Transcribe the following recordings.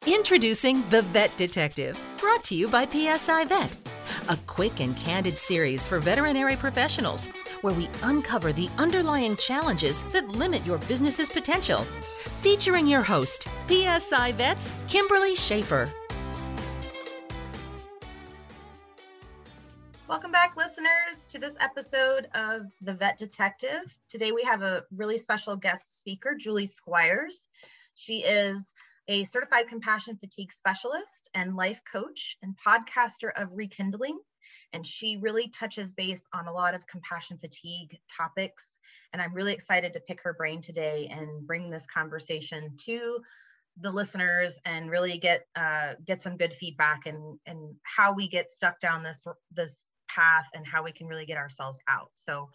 Introducing The Vet Detective, brought to you by PSI Vet. A quick and candid series for veterinary professionals, where we uncover the underlying challenges that limit your business's potential. Featuring your host, PSI Vet's Kimberly Schaefer. Welcome back, listeners, to this episode of The Vet Detective. Today we have a really special guest speaker, Julie Squires. She is a certified compassion fatigue specialist and life coach and podcaster of Rekindling. And she really touches base on a lot of compassion fatigue topics. And I'm really excited to pick her brain today and bring this conversation to the listeners and really get some good feedback and how we get stuck down this path and how we can really get ourselves out. So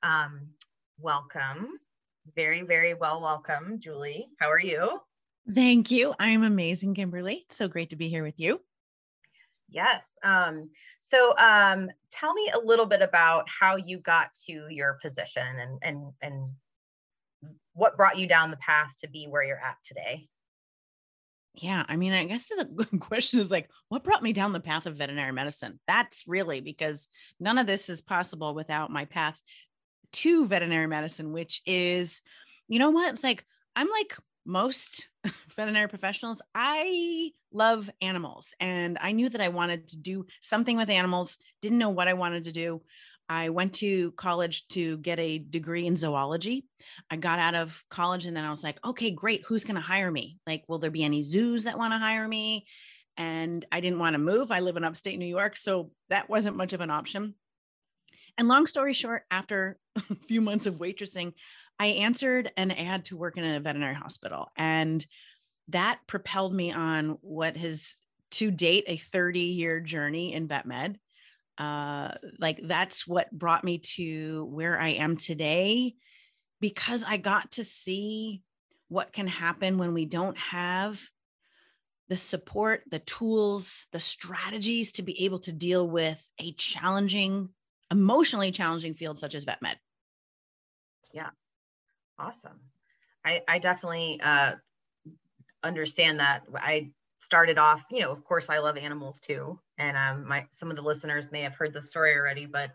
welcome. Very, very welcome, Julie. How are you? Thank you. I'm amazing, Kimberly. So great to be here with you. Yes. So tell me a little bit about how you got to your position and what brought you down the path to be where you're at today. Yeah. I mean, I guess the question is like, what brought me down the path of veterinary medicine? That's really because none of this is possible without my path to veterinary medicine, which is, you know what? It's like, I'm like most veterinary professionals. I love animals and I knew that I wanted to do something with animals. Didn't know what I wanted to do. I went to college to get a degree in zoology. I got out of college and then I was like, okay, great. Who's going to hire me? Like, will there be any zoos that want to hire me? And I didn't want to move. I live in upstate New York, so that wasn't much of an option. And long story short, after a few months of waitressing, I answered an ad to work in a veterinary hospital. And that propelled me on what has to date a 30-year journey in vet med. That's what brought me to where I am today, because I got to see what can happen when we don't have the support, the tools, the strategies to be able to deal with a emotionally challenging field such as vet med. Yeah. Awesome. I definitely understand that. I started off, of course I love animals too. And some of the listeners may have heard the story already, but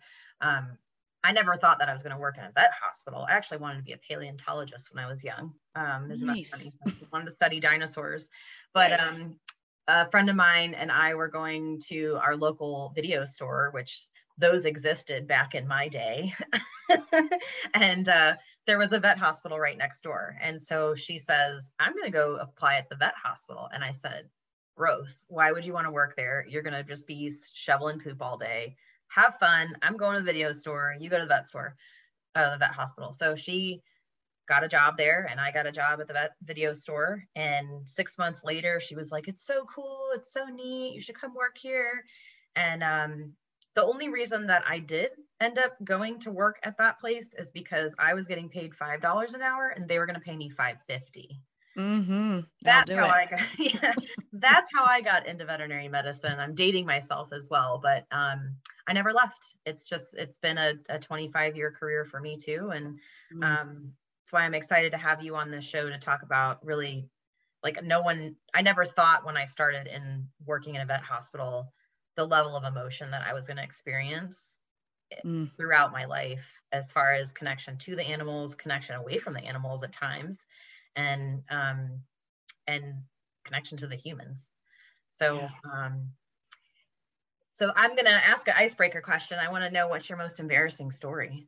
I never thought that I was going to work in a vet hospital. I actually wanted to be a paleontologist when I was young. Isn't that funny? I wanted to study dinosaurs, but a friend of mine and I were going to our local video store, which those existed back in my day. And there was a vet hospital right next door. And so she says, I'm going to go apply at the vet hospital. And I said, gross. Why would you want to work there? You're going to just be shoveling poop all day. Have fun. I'm going to the video store. You go to the vet hospital. So she got a job there and I got a job at the vet video store. And 6 months later, she was like, it's so cool. It's so neat. You should come work here. And the only reason that I did end up going to work at that place is because I was getting paid $5 an hour and they were going to pay me $5.50. Mm-hmm. That's how I got into veterinary medicine. I'm dating myself as well, but I never left. It's been a 25-year career for me too. And that's why I'm excited to have you on this show to talk about really I never thought when I started in working in a vet hospital, the level of emotion that I was going to experience throughout my life, as far as connection to the animals, connection away from the animals at times, and connection to the humans. So, so I'm going to ask an icebreaker question. I want to know, what's your most embarrassing story?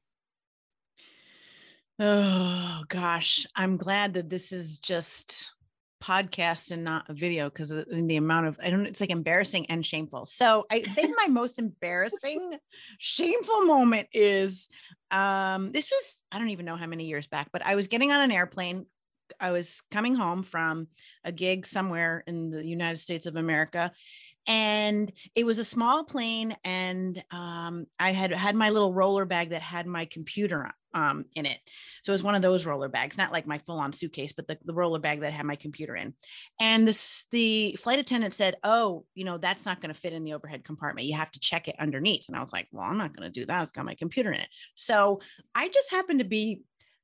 Oh gosh, I'm glad that this is just podcast and not a video, because in the amount of, it's like embarrassing and shameful. So I say my most embarrassing, shameful moment is, this was, I don't even know how many years back, but I was getting on an airplane. I was coming home from a gig somewhere in the United States of America. And it was a small plane. And I had my little roller bag that had my computer in it. So it was one of those roller bags, not like my full on suitcase, but the roller bag that had my computer in. And the flight attendant said, oh, that's not going to fit in the overhead compartment. You have to check it underneath. And I was like, well, I'm not going to do that. It's got my computer in it. So I just happened to be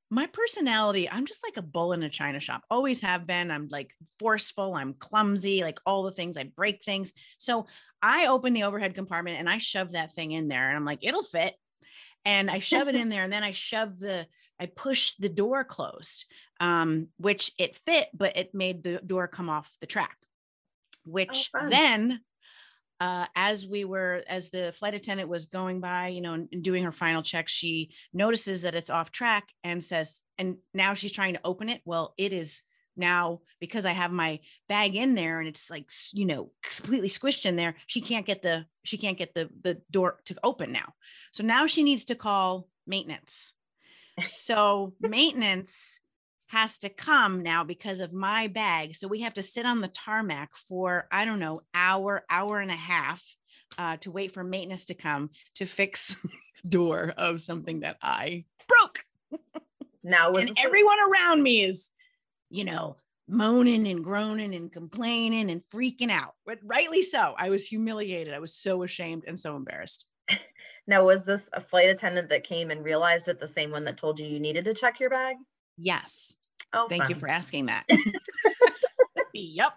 My personality, I'm just like a bull in a china shop. Always have been. I'm like forceful. I'm clumsy, like all the things. I break things. So I open the overhead compartment and I shove that thing in there and I'm like, it'll fit. And I shove it in there and then I push the door closed, which it fit, but it made the door come off the track, which then as the flight attendant was going by, and doing her final check, she notices that it's off track and says, and now she's trying to open it. Well, it is now, because I have my bag in there and it's like, completely squished in there. She can't get the door to open now. So now she needs to call maintenance. So maintenance has to come now because of my bag. So we have to sit on the tarmac for, I don't know, hour and a half to wait for maintenance to come to fix the door of something that I broke. Now, and everyone around me is, moaning and groaning and complaining and freaking out, but rightly so. I was humiliated. I was so ashamed and so embarrassed. Now, was this a flight attendant that came and realized it, the same one that told you needed to check your bag? Yes. Oh, thank you for asking that. Yep.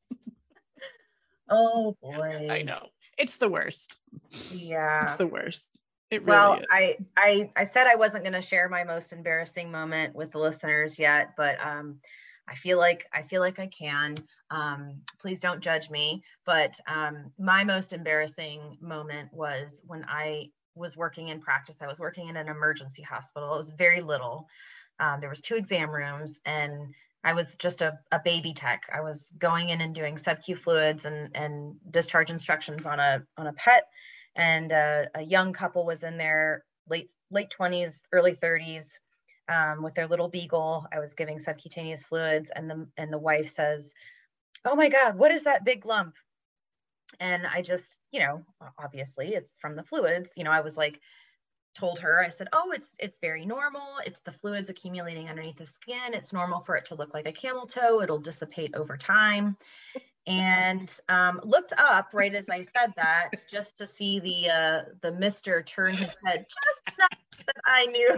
Oh boy. I know. It's the worst. Yeah. It's the worst. It really is. I said I wasn't going to share my most embarrassing moment with the listeners yet, but I feel like I can. Please don't judge me. But my most embarrassing moment was when I was working in practice. I was working in an emergency hospital. It was very little. There was 2 exam rooms and I was just a baby tech. I was going in and doing sub-Q fluids and discharge instructions on a pet. And a young couple was in their late 20s, early 30s with their little beagle. I was giving subcutaneous fluids and the wife says, "Oh my God, what is that big lump?" And I just, obviously it's from the fluids. I was like, told her, I said, "Oh, it's very normal. It's the fluids accumulating underneath the skin. It's normal for it to look like a camel toe. It'll dissipate over time." And looked up right as I said that, just to see the mister turn his head just enough that I knew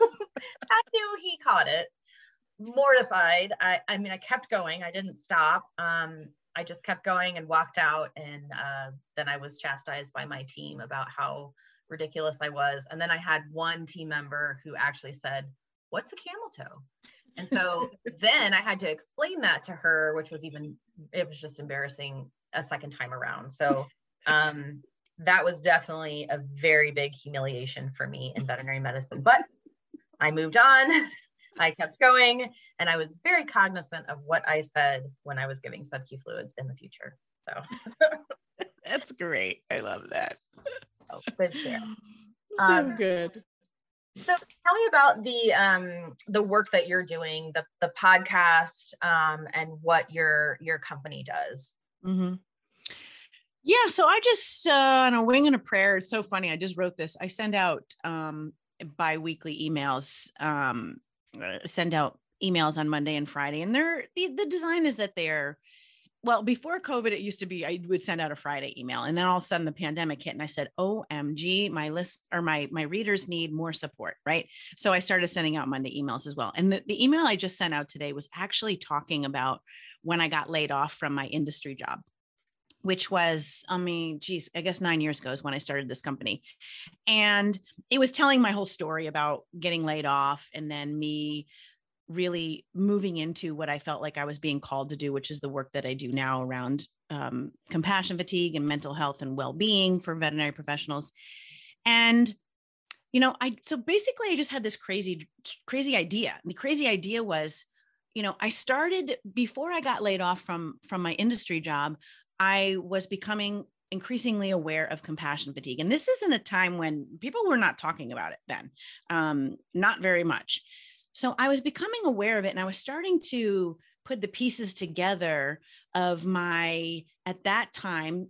he caught it. Mortified. I mean, I kept going. I didn't stop. I just kept going and walked out. And then I was chastised by my team about how ridiculous I was. And then I had one team member who actually said, "What's a camel toe?" And so then I had to explain that to her, it was just embarrassing a second time around. So that was definitely a very big humiliation for me in veterinary medicine, but I moved on. I kept going and I was very cognizant of what I said when I was giving sub-Q fluids in the future. So that's great. I love that. Oh, good share. So good. So tell me about the work that you're doing, the podcast, and what your company does. Mm-hmm. Yeah. So I just on a wing and a prayer. It's so funny. I just wrote this. I send out bi-weekly emails. Send out emails on Monday and Friday, and the design is that they're. Well, before COVID, it used to be I would send out a Friday email, and then all of a sudden the pandemic hit, and I said, "OMG, my list or my readers need more support," right? So I started sending out Monday emails as well. And the email I just sent out today was actually talking about when I got laid off from my industry job, which was, I guess 9 years ago is when I started this company, and it was telling my whole story about getting laid off, and then me really moving into what I felt like I was being called to do, which is the work that I do now around compassion fatigue and mental health and well-being for veterinary professionals. And, so basically I just had this crazy idea. And the crazy idea was, I started before I got laid off from my industry job, I was becoming increasingly aware of compassion fatigue. And this isn't a time when people were not talking about it then, not very much. So I was becoming aware of it, and I was starting to put the pieces together of my, at that time,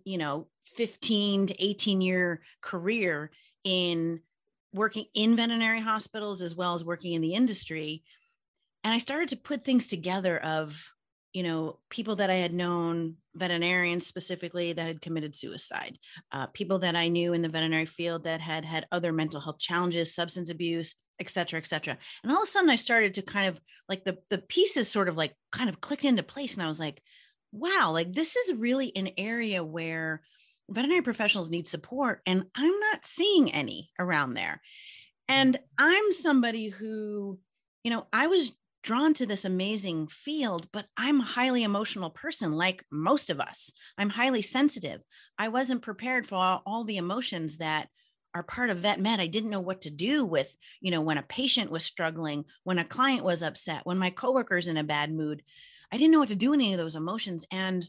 15 to 18 year career in working in veterinary hospitals, as well as working in the industry. And I started to put things together of, people that I had known veterinarians specifically that had committed suicide, people that I knew in the veterinary field that had had other mental health challenges, substance abuse, et cetera, et cetera. And all of a sudden I started to kind of like the pieces sort of like kind of clicked into place. And I was like, wow, like this is really an area where veterinary professionals need support. And I'm not seeing any around there. And I'm somebody who, I was drawn to this amazing field, but I'm a highly emotional person, like most of us. I'm highly sensitive. I wasn't prepared for all the emotions that are part of vet med. I didn't know what to do with, when a patient was struggling, when a client was upset, when my coworker's in a bad mood. I didn't know what to do with any of those emotions. And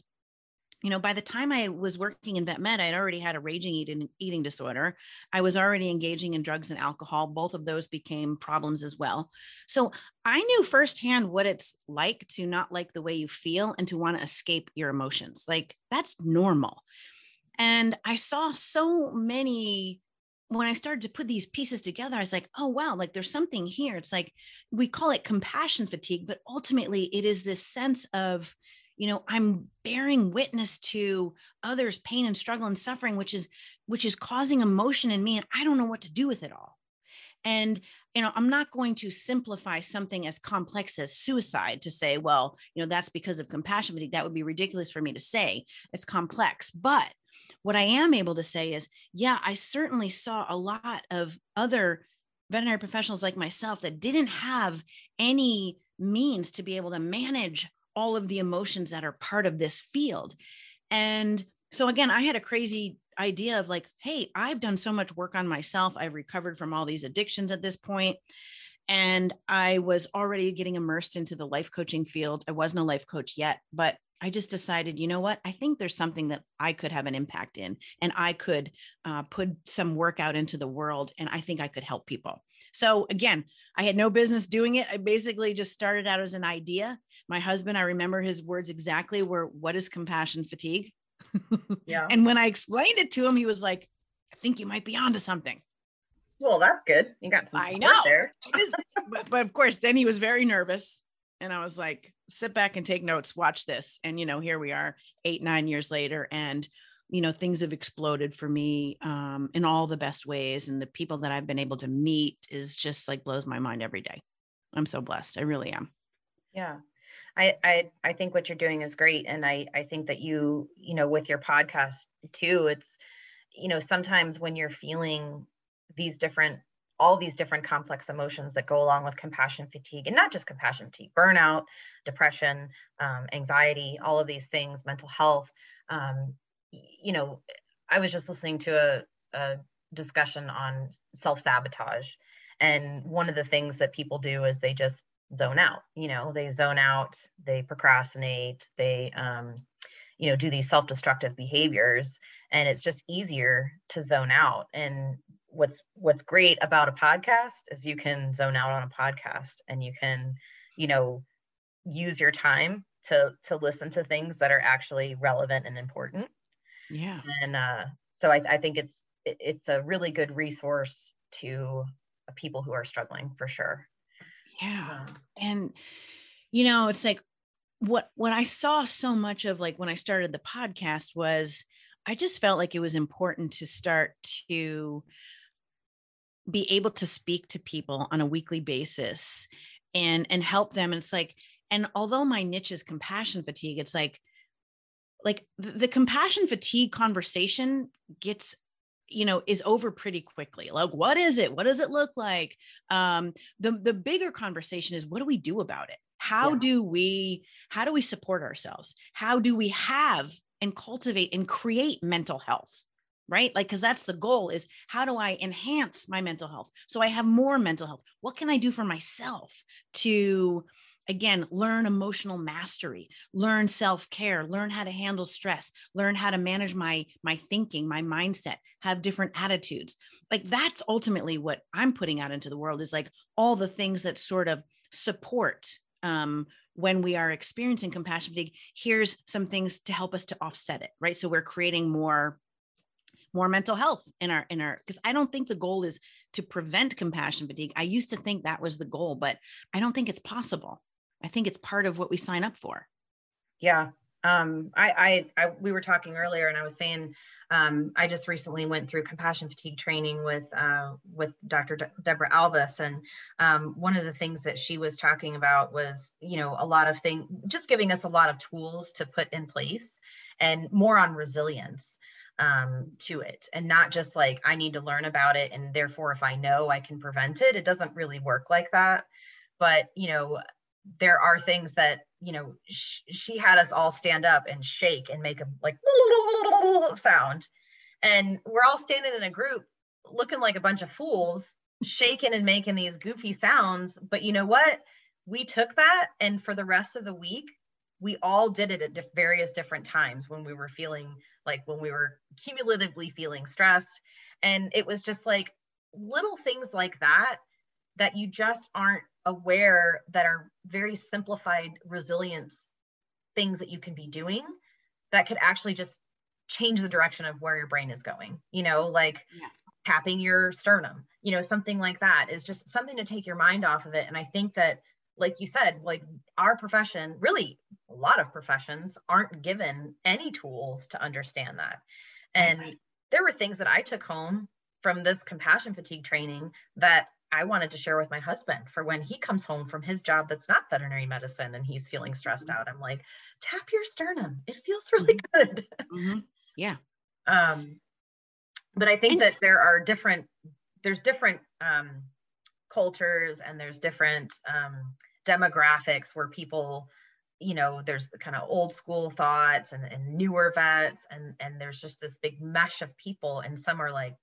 by the time I was working in vet med, I'd already had a raging eating disorder. I was already engaging in drugs and alcohol. Both of those became problems as well. So I knew firsthand what it's like to not like the way you feel and to want to escape your emotions. Like that's normal. And I saw so many, when I started to put these pieces together, I was like, oh, wow, like there's something here. It's like, we call it compassion fatigue, but ultimately it is this sense of, I'm bearing witness to others' pain and struggle and suffering, which is causing emotion in me. And I don't know what to do with it all. And, I'm not going to simplify something as complex as suicide to say, well, that's because of compassion fatigue. That would be ridiculous for me to say. It's complex. But what I am able to say is, yeah, I certainly saw a lot of other veterinary professionals like myself that didn't have any means to be able to manage all of the emotions that are part of this field. And so again, I had a crazy idea of like, hey, I've done so much work on myself. I've recovered from all these addictions at this point. And I was already getting immersed into the life coaching field. I wasn't a life coach yet, but I just decided, you know what? I think there's something that I could have an impact in, and I could put some work out into the world, and I think I could help people. So again, I had no business doing it. I basically just started out as an idea. My husband, I remember his words exactly were, "What is compassion fatigue?" Yeah. And when I explained it to him, he was like, "I think you might be onto something." Well, that's good. You got some I support know. there. but of course, then he was very nervous. And I was like, sit back and take notes, watch this. And, here we are 8-9 years later. And, things have exploded for me in all the best ways. And the people that I've been able to meet is just like blows my mind every day. I'm so blessed. I really am. Yeah. I think what you're doing is great. And I think that you with your podcast too, it's, sometimes when you're feeling all these different complex emotions that go along with compassion fatigue, and not just compassion fatigue, burnout, depression, anxiety, all of these things, mental health. I was just listening to a discussion on self-sabotage. And one of the things that people do is they just zone out, they zone out, they procrastinate, they, do these self-destructive behaviors, and it's just easier to zone out. And what's great about a podcast is you can zone out on a podcast, and you can, use your time to listen to things that are actually relevant and important. Yeah. And so I think it's a really good resource to people who are struggling, for sure. Yeah. And, it's like what I saw so much of, like when I started the podcast, was I just felt like it was important to start to be able to speak to people on a weekly basis and help them. And it's like, and although my niche is compassion fatigue, it's like the compassion fatigue conversation gets, is over pretty quickly. Like, what is it? What does it look like? The bigger conversation is, what do we do about it? How do we support ourselves? How do we have and cultivate and create mental health? Right? Like, because that's the goal, is how do I enhance my mental health so I have more mental health? What can I do for myself to, again, learn emotional mastery, learn self-care, learn how to handle stress, learn how to manage my thinking, my mindset, have different attitudes. Like, that's ultimately what I'm putting out into the world, is like all the things that sort of support when we are experiencing compassion fatigue. Here's some things to help us to offset it, right? So we're creating more mental health in our, because I don't think the goal is to prevent compassion fatigue. I used to think that was the goal, but I don't think it's possible. I think it's part of what we sign up for. Yeah. We were talking earlier, and I was saying, I just recently went through compassion fatigue training with Dr. Deborah Albus, and one of the things that she was talking about was, a lot of things, just giving us a lot of tools to put in place, and more on resilience to it, and not just like I need to learn about it, and therefore if I know I can prevent it. It doesn't really work like that. But there are things that, she had us all stand up and shake and make a like sound. And we're all standing in a group looking like a bunch of fools, shaking and making these goofy sounds. But you know what? We took that, and for the rest of the week, we all did it at various different times when we were feeling like, when we were cumulatively feeling stressed. And it was just like little things like that you just aren't aware, that are very simplified resilience things that you can be doing that could actually just change the direction of where your brain is going, tapping your sternum, something like that is just something to take your mind off of it. And I think that, like you said, like our profession, really a lot of professions aren't given any tools to understand that. And there were things that I took home from this compassion fatigue training that I wanted to share with my husband for when he comes home from his job that's not veterinary medicine and he's feeling stressed out. I'm like, tap your sternum. It feels really good. Mm-hmm. Yeah. But I think that there's different cultures, and there's different demographics where people, there's the kind of old school thoughts and newer vets, and there's just this big mesh of people. And some are like,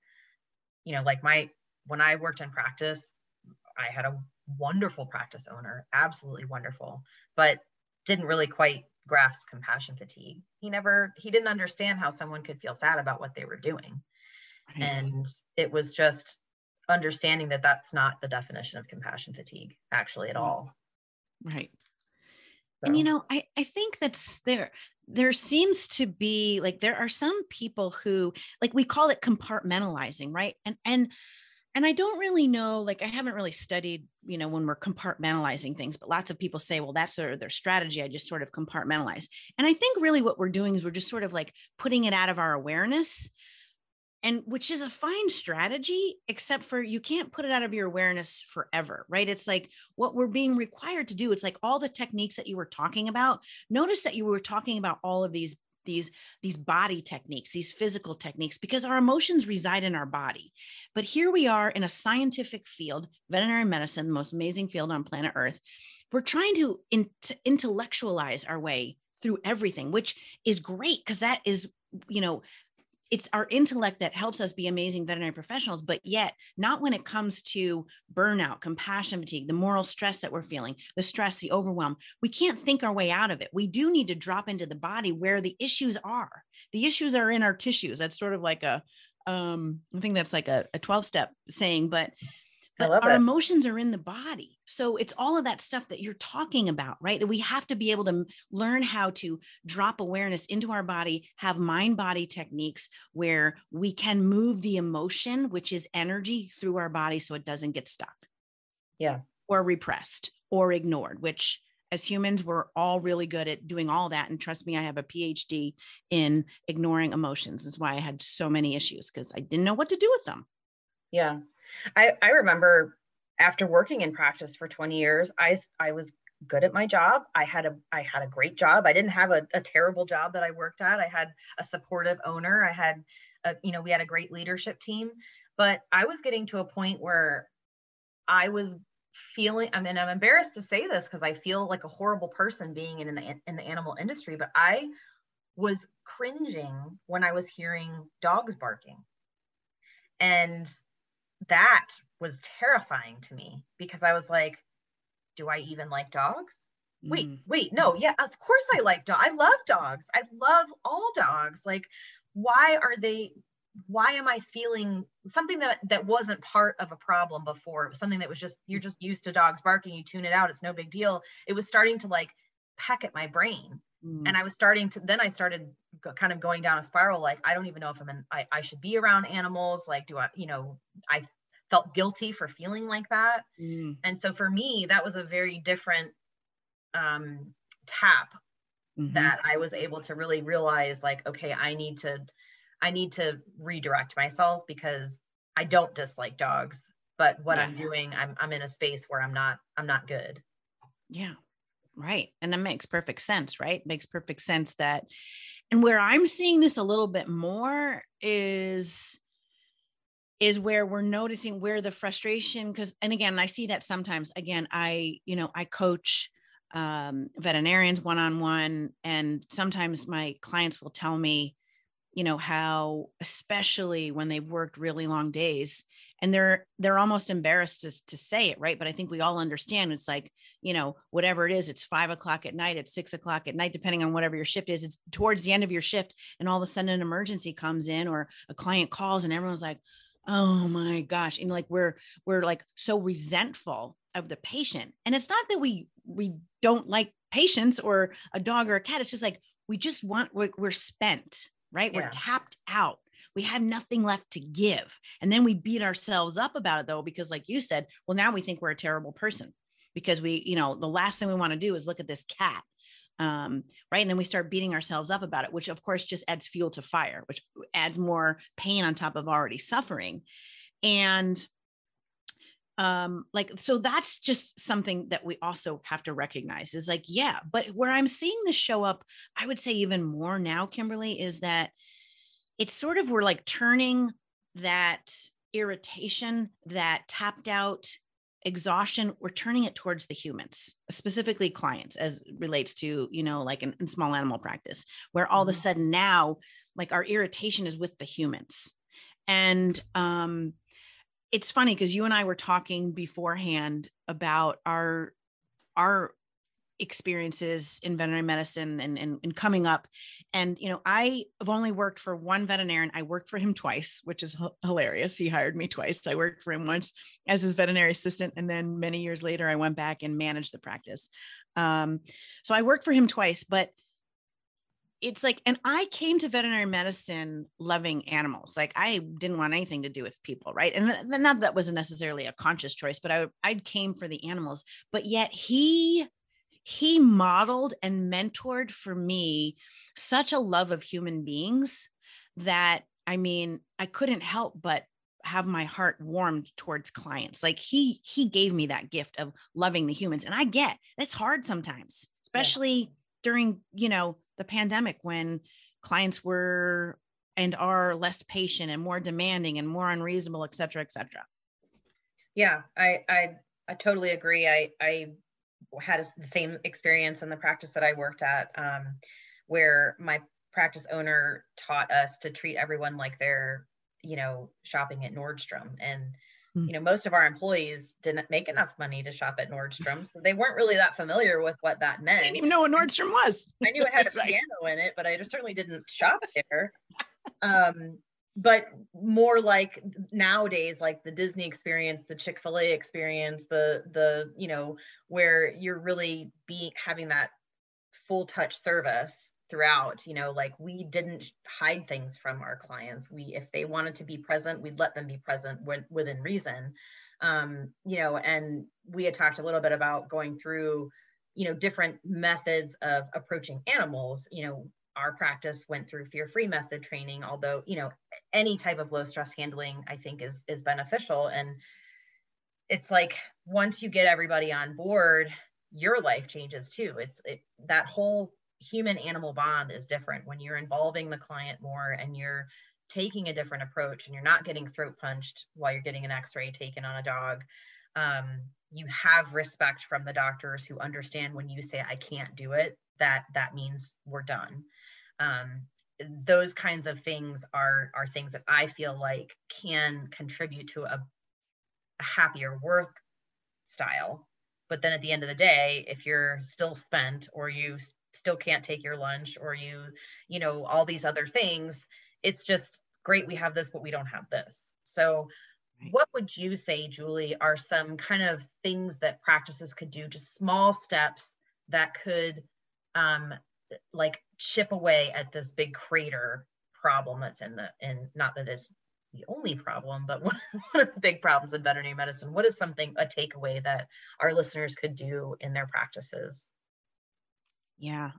when I worked in practice, I had a wonderful practice owner, absolutely wonderful, but didn't really quite grasp compassion fatigue. He didn't understand how someone could feel sad about what they were doing. Right. And it was just understanding that that's not the definition of compassion fatigue actually at all. Right. So. And, I think that's there seems to be like, there are some people who, like, we call it compartmentalizing, right? And I don't really know, like, I haven't really studied, when we're compartmentalizing things, but lots of people say, well, that's their strategy. I just sort of compartmentalize. And I think really what we're doing is we're just sort of like putting it out of our awareness, and which is a fine strategy, except for you can't put it out of your awareness forever, right? It's like what we're being required to do. It's like all the techniques that you were talking about. Notice that you were talking about all of these body techniques, these physical techniques, because our emotions reside in our body. But here we are in a scientific field, veterinary medicine, the most amazing field on planet Earth. We're trying to intellectualize our way through everything, which is great, because that is, it's our intellect that helps us be amazing veterinary professionals, but yet not when it comes to burnout, compassion fatigue, the moral stress that we're feeling, the stress, the overwhelm. We can't think our way out of it. We do need to drop into the body where the issues are. The issues are in our tissues. That's sort of like I think that's like a 12-step saying, but our emotions are in the body. So it's all of that stuff that you're talking about, right? That we have to be able to learn how to drop awareness into our body, have mind-body techniques where we can move the emotion, which is energy, through our body so it doesn't get stuck. Yeah. Or repressed or ignored, which as humans, we're all really good at doing all that. And trust me, I have a PhD in ignoring emotions. That's why I had so many issues, because I didn't know what to do with them. Yeah. I remember after working in practice for 20 years, I was good at my job. I had a great job. I didn't have a terrible job that I worked at. I had a supportive owner. I had, we had a great leadership team, but I was getting to a point where I was feeling, I'm embarrassed to say this because I feel like a horrible person being in the animal industry, but I was cringing when I was hearing dogs barking. And that was terrifying to me, because I was like, do I even like dogs? Wait, no, yeah, of course I like dogs. I love dogs. I love all dogs. Like, why am I feeling something that wasn't part of a problem before? It was something that was just, you're just used to dogs barking, you tune it out, it's no big deal. It was starting to like peck at my brain. And I started kind of going down a spiral. Like, I don't even know if I should be around animals. Like, I felt guilty for feeling like that. And so for me, that was a very different tap that I was able to really realize like, okay, I need to redirect myself because I don't dislike dogs, but what I'm doing, I'm in a space where I'm not good. Yeah. Right. And that makes perfect sense, right? Makes perfect sense that, and where I'm seeing this a little bit more is where we're noticing where the frustration, because, and again, I see that sometimes, again, I coach veterinarians one-on-one, and sometimes my clients will tell me, how, especially when they've worked really long days, and they're almost embarrassed to say it, right? But I think we all understand it's like, whatever it is, it's 5 o'clock at night, it's 6 o'clock at night, depending on whatever your shift is, it's towards the end of your shift, and all of a sudden an emergency comes in or a client calls and everyone's like, oh my gosh. And like, we're like so resentful of the patient. And it's not that we don't like patients or a dog or a cat. It's just like, we're spent, right? Yeah. We're tapped out. We have nothing left to give. And then we beat ourselves up about it though, because like you said, well, now we think we're a terrible person because we, the last thing we want to do is look at this cat. Right. And then we start beating ourselves up about it, which of course just adds fuel to fire, which adds more pain on top of already suffering. And so that's just something that we also have to recognize is like, yeah, but where I'm seeing this show up, I would say even more now, Kimberly, is that it's sort of, we're like turning that irritation, that tapped out exhaustion, we're turning it towards the humans, specifically clients, as relates to, like in small animal practice, where all of a sudden now, like our irritation is with the humans. And it's funny because you and I were talking beforehand about our experiences in veterinary medicine and coming up. And, I have only worked for one veterinarian. I worked for him twice, which is hilarious. He hired me twice. I worked for him once as his veterinary assistant. And then many years later, I went back and managed the practice. So I worked for him twice, but it's like, and I came to veterinary medicine loving animals. Like I didn't want anything to do with people. Right. And not that wasn't necessarily a conscious choice, but I came for the animals, but yet he modeled and mentored for me such a love of human beings that, I couldn't help but have my heart warmed towards clients. Like he gave me that gift of loving the humans. And I get it's hard sometimes, especially during, the pandemic, when clients were and are less patient and more demanding and more unreasonable, et cetera, et cetera. Yeah, I totally agree. I had the same experience in the practice that I worked at, where my practice owner taught us to treat everyone like they're, shopping at Nordstrom. And, most of our employees didn't make enough money to shop at Nordstrom. So they weren't really that familiar with what that meant. I didn't even know what Nordstrom was. I knew it had a piano in it, but I just certainly didn't shop there. But more like nowadays, like the Disney experience, the Chick-fil-A experience, the where you're really having that full touch service throughout, like we didn't hide things from our clients. If they wanted to be present, we'd let them be present within reason. And we had talked a little bit about going through, different methods of approaching animals. Our practice went through fear-free method training, although, any type of low stress handling, I think is beneficial. And it's like, once you get everybody on board, your life changes too. That whole human animal bond is different when you're involving the client more and you're taking a different approach and you're not getting throat punched while you're getting an x-ray taken on a dog. You have respect from the doctors who understand when you say, I can't do it, that means we're done. Those kinds of things are things that I feel like can contribute to a happier work style. But then at the end of the day, if you're still spent or you still can't take your lunch or all these other things, it's just great. We have this, but we don't have this. So what would you say, Julie, are some kind of things that practices could do, just small steps that could like chip away at this big crater problem that's in not that it's the only problem, but one of the big problems in veterinary medicine? What is a takeaway that our listeners could do in their practices? Yeah.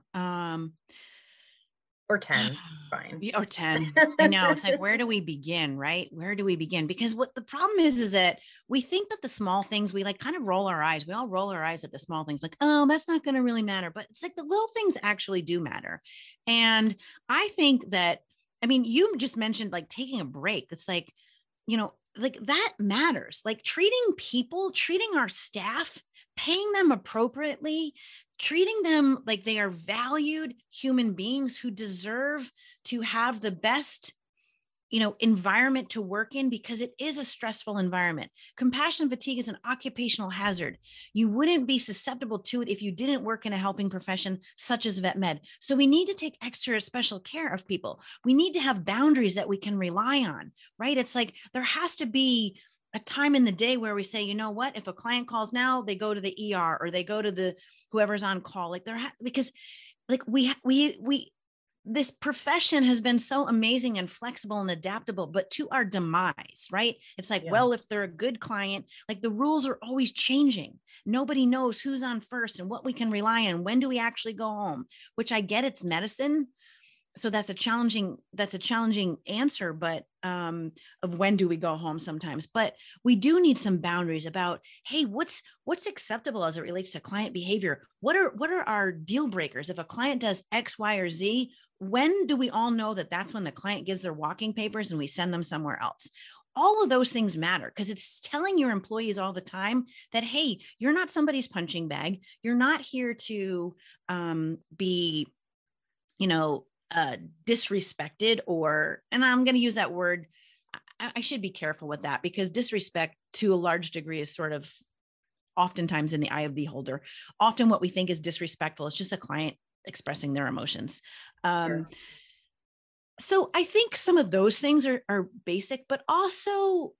Or 10, fine. Or 10. I know. It's like, where do we begin, right? Where do we begin? Because what the problem is that we think that the small things, we like kind of roll our eyes. We all roll our eyes at the small things like, oh, that's not going to really matter. But it's like the little things actually do matter. And I think that, I mean, you just mentioned like taking a break. It's like, like that matters. Like treating people, treating our staff, paying them appropriately, treating them like they are valued human beings who deserve to have the best, environment to work in, because it is a stressful environment. Compassion fatigue is an occupational hazard. You wouldn't be susceptible to it if you didn't work in a helping profession such as vet med. So we need to take extra special care of people. We need to have boundaries that we can rely on, right? It's like there has to be a time in the day where we say, you know what, if a client calls now, they go to the ER or they go to the whoever's on call, like because like we this profession has been so amazing and flexible and adaptable, but to our demise, right? It's like, well, if they're a good client, like the rules are always changing. Nobody knows who's on first and what we can rely on. When do we actually go home? Which I get, it's medicine. So that's a challenging answer, but of when do we go home sometimes, but we do need some boundaries about, hey, what's acceptable as it relates to client behavior? What are our deal breakers? If a client does X, Y, or Z, when do we all know that that's when the client gives their walking papers and we send them somewhere else? All of those things matter because it's telling your employees all the time that, hey, you're not somebody's punching bag. You're not here to be, disrespected and I'm going to use that word. I should be careful with that because disrespect to a large degree is sort of oftentimes in the eye of the beholder. Often what we think is disrespectful is just a client expressing their emotions. Sure. So I think some of those things are basic, but also,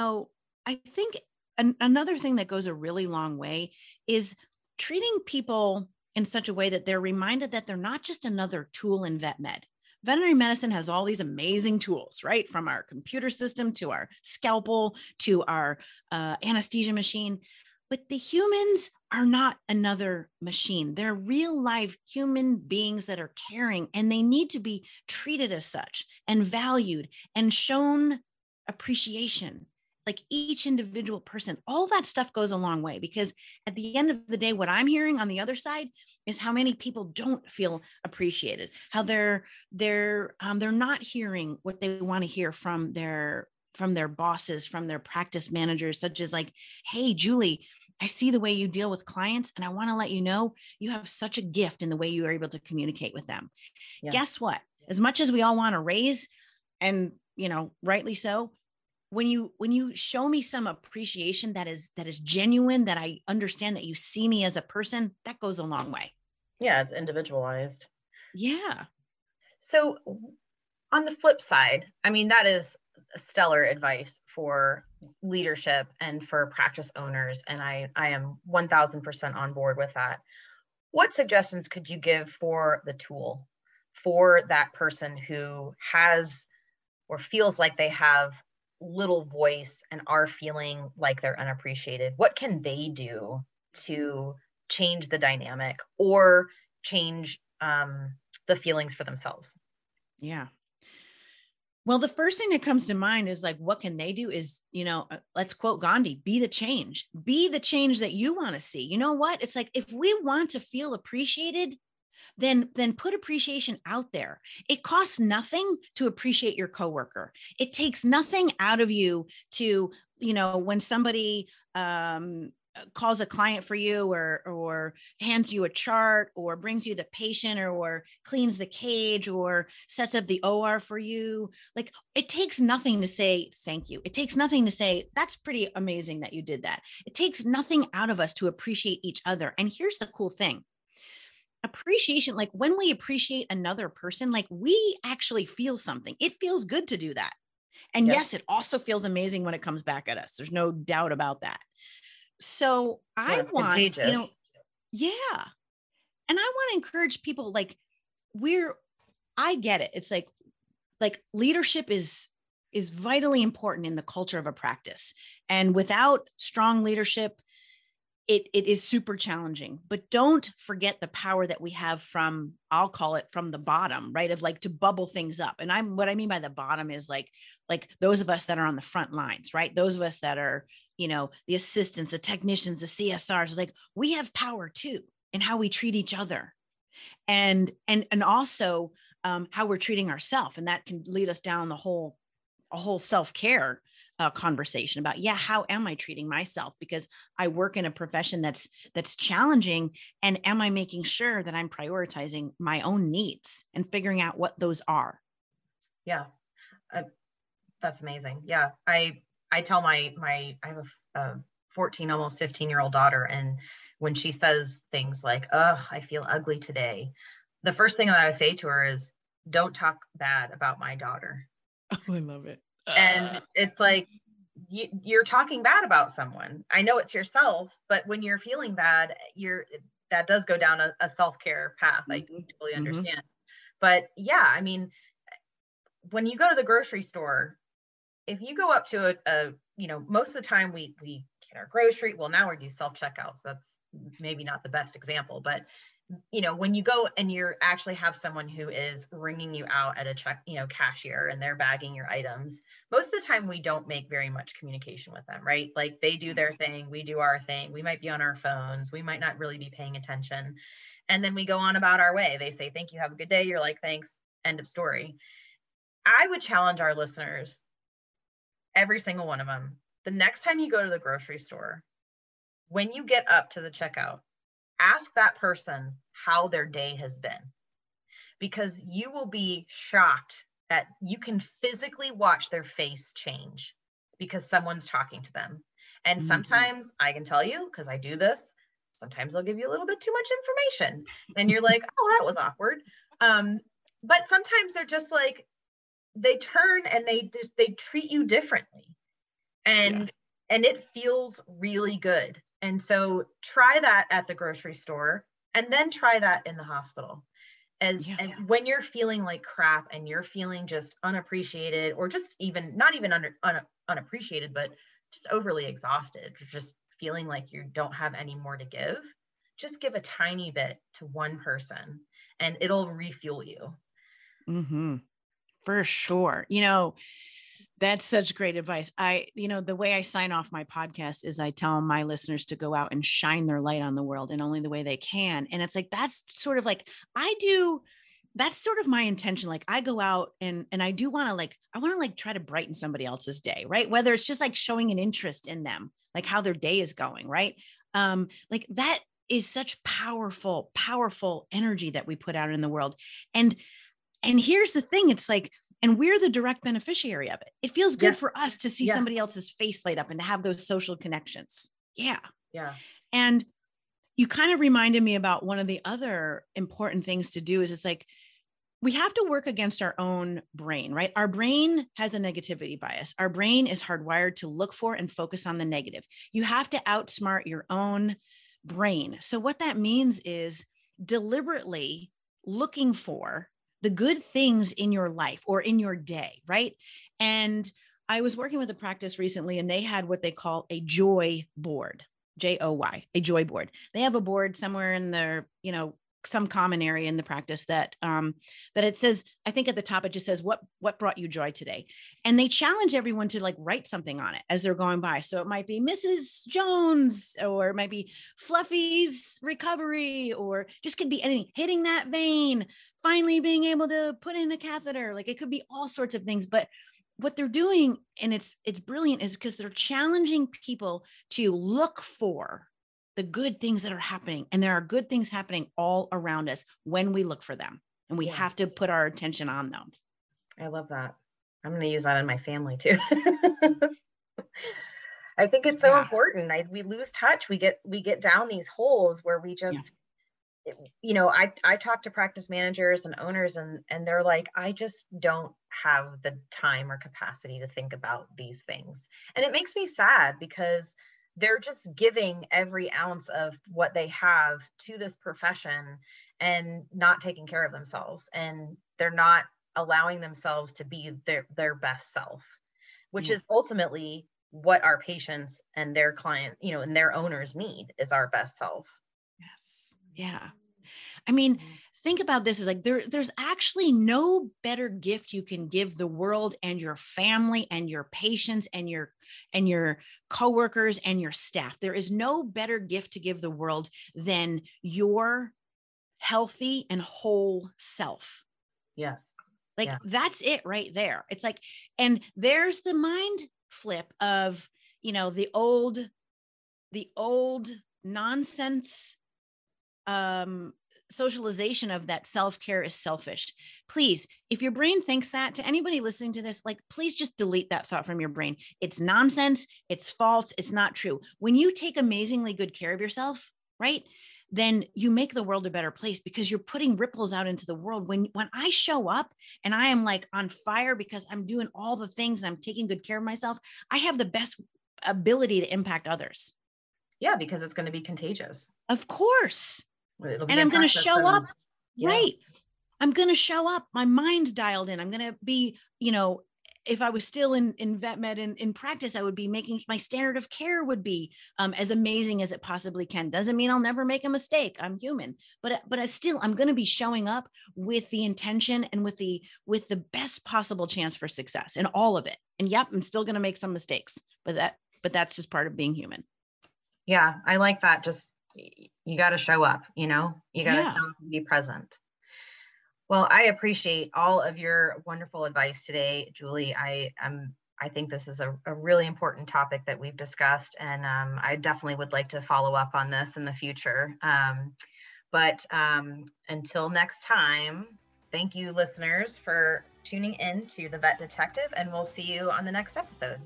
I think another thing that goes a really long way is treating people in such a way that they're reminded that they're not just another tool in vet med. Veterinary medicine has all these amazing tools, right? From our computer system to our scalpel to our anesthesia machine. But the humans are not another machine. They're real life human beings that are caring, and they need to be treated as such and valued and shown appreciation. Like each individual person, all that stuff goes a long way because at the end of the day, what I'm hearing on the other side is how many people don't feel appreciated, how they're not hearing what they want to hear from their bosses, from their practice managers, such as like, hey, Julie, I see the way you deal with clients and I want to let you know you have such a gift in the way you are able to communicate with them. Yeah. Guess what? As much as we all want to raise, and rightly so, when you show me some appreciation that is genuine, that I understand that you see me as a person, that goes a long way. Yeah, it's individualized. Yeah. So on the flip side, I mean, that is stellar advice for leadership and for practice owners. And I am 1000% on board with that. What suggestions could you give for the tool for that person who has or feels like they have little voice and are feeling like they're unappreciated? What can they do to change the dynamic or change the feelings for themselves? Yeah. Well, the first thing that comes to mind is like, what can they do is, let's quote Gandhi, be the change that you want to see. You know what? It's like, if we want to feel appreciated, then put appreciation out there. It costs nothing to appreciate your coworker. It takes nothing out of you to, when somebody calls a client for you or hands you a chart or brings you the patient or cleans the cage or sets up the OR for you. Like, it takes nothing to say thank you. It takes nothing to say that's pretty amazing that you did that. It takes nothing out of us to appreciate each other. And here's the cool thing. Appreciation, like when we appreciate another person, like we actually feel something. It feels good to do that. And yes, it also feels amazing when it comes back at us. There's no doubt about that. So I want, contagious. Yeah. And I want to encourage people, like I get it. It's like leadership is vitally important in the culture of a practice. And without strong leadership, it is super challenging, but don't forget the power that we have from, I'll call it from the bottom, right? Of like to bubble things up. And what I mean by the bottom is like those of us that are on the front lines, right? Those of us that are, the assistants, the technicians, the CSRs, is like, we have power too in how we treat each other, and also how we're treating ourselves. And that can lead us down a whole self-care conversation about, how am I treating myself? Because I work in a profession that's challenging. And am I making sure that I'm prioritizing my own needs and figuring out what those are? Yeah. That's amazing. Yeah. I tell I have a 14, almost 15-year-old daughter. And when she says things like, "Oh, I feel ugly today," the first thing I would say to her is, "Don't talk bad about my daughter." Oh, I love it. And it's like, you're talking bad about someone. I know it's yourself, but when you're feeling bad, that does go down a self-care path. I totally understand. But yeah, I mean, when you go to the grocery store, if you go up to most of the time we get our grocery. Well, now we do self-checkouts. That's maybe not the best example, but when you go and you actually have someone who is ringing you out at a cashier, and they're bagging your items, most of the time we don't make very much communication with them, right? Like, they do their thing, we do our thing. We might be on our phones. We might not really be paying attention. And then we go on about our way. They say, "Thank you, have a good day." You're like, "Thanks," end of story. I would challenge our listeners, every single one of them, the next time you go to the grocery store, when you get up to the checkout, ask that person how their day has been, because you will be shocked that you can physically watch their face change because someone's talking to them. And sometimes, I can tell you, because I do this, sometimes they'll give you a little bit too much information and you're like, "Oh, that was awkward." But sometimes they're just like, they turn and they treat you differently, and it feels really good. And so try that at the grocery store, and then try that in the hospital. And when you're feeling like crap and you're feeling just unappreciated, or just even not even unappreciated, but just overly exhausted, just feeling like you don't have any more to give, just give a tiny bit to one person and it'll refuel you. For sure. That's such great advice. The way I sign off my podcast is I tell my listeners to go out and shine their light on the world in only the way they can. And it's like, that's sort of like, that's sort of my intention. Like, I go out and I do want to try to brighten somebody else's day, right? Whether it's just like showing an interest in them, like how their day is going, right? Like, that is such powerful, powerful energy that we put out in the world. And here's the thing. It's like, and we're the direct beneficiary of it. It feels good for us to see somebody else's face light up and to have those social connections. Yeah. And you kind of reminded me about one of the other important things to do is, it's like, we have to work against our own brain, right? Our brain has a negativity bias. Our brain is hardwired to look for and focus on the negative. You have to outsmart your own brain. So what that means is deliberately looking for the good things in your life or in your day, right? And I was working with a practice recently, and they had what they call a joy board, JOY, a joy board. They have a board somewhere in their, some common area in the practice that it says, I think at the top, it just says, what brought you joy today? And they challenge everyone to like write something on it as they're going by. So it might be Mrs. Jones, or it might be Fluffy's recovery, or just could be anything, hitting that vein, finally being able to put in a catheter. Like, it could be all sorts of things, but what they're doing, and it's brilliant, is because they're challenging people to look for the good things that are happening. And there are good things happening all around us when we look for them, and we have to put our attention on them. I love that. I'm going to use that in my family too. I think it's so important. We lose touch. We get down these holes where we just, I talk to practice managers and owners, and they're like, "I just don't have the time or capacity to think about these things." And it makes me sad, because they're just giving every ounce of what they have to this profession and not taking care of themselves. And they're not allowing themselves to be their best self, which is ultimately what our patients and their client, and their owners need is our best self. Yes. Yeah. I mean, think about this as like there's actually no better gift you can give the world and your family and your patients and your coworkers and your staff. There is no better gift to give the world than your healthy and whole self. Yes. Like that's it right there. It's like, and there's the mind flip of, the old nonsense, socialization of that self-care is selfish. Please, if your brain thinks that, to anybody listening to this, like, please just delete that thought from your brain. It's nonsense. It's false. It's not true. When you take amazingly good care of yourself, right, then you make the world a better place because you're putting ripples out into the world. When I show up and I am like on fire because I'm doing all the things and I'm taking good care of myself, I have the best ability to impact others. Yeah, because it's going to be contagious. Of course. And I'm going to show up. Yeah. Right. I'm going to show up. My mind's dialed in. I'm going to be, if I was still in vet med in practice, I would be making my standard of care would be as amazing as it possibly can. Doesn't mean I'll never make a mistake. I'm human, but I'm going to be showing up with the intention and with the best possible chance for success in all of it. And yep, I'm still going to make some mistakes, but that's just part of being human. Yeah. I like that. Just, you got to show up, you got to show up and be present. Well, I appreciate all of your wonderful advice today, Julie. I think this is a really important topic that we've discussed, and I definitely would like to follow up on this in the future. But until next time, thank you, listeners, for tuning in to The Vet Detective, and we'll see you on the next episode.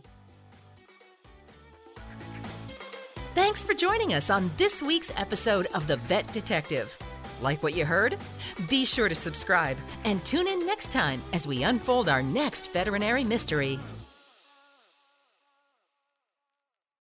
Thanks for joining us on this week's episode of The Vet Detective. Like what you heard? Be sure to subscribe and tune in next time as we unfold our next veterinary mystery.